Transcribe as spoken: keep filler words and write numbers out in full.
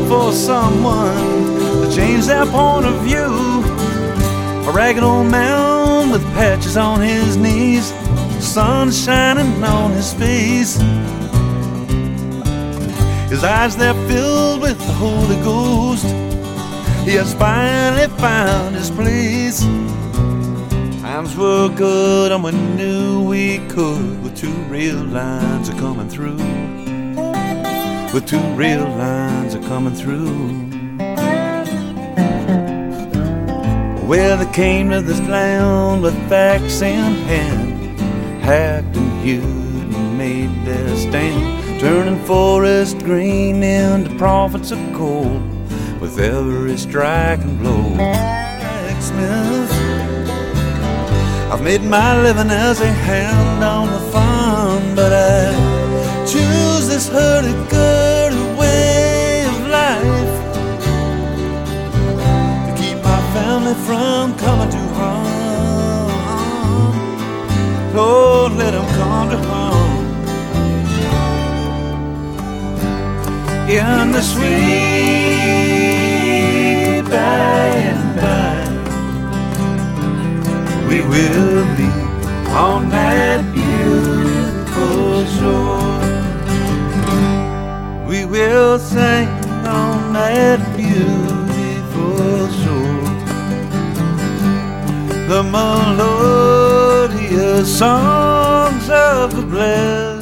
for someone to change their point of view. A ragged old man with patches on his knees, sun shining on his face. His eyes, they're filled with the Holy Ghost. He has finally found his place. Times were good and we knew we could, with two real lines are coming through. With two real lines are coming through. Well, they came to this land with facts in hand, hacked and hewed and made their stand, turning forest green into prophets of gold with every strike and blow. Blacksmith, I've made my living as a hand on the farm, but I choose this hurdy-gurdy way of life to keep my family from coming to harm. Lord, let them come to harm. In the sweet by and by, we will be on that beautiful shore. We will sing on that beautiful shore the melodious songs of the blessed.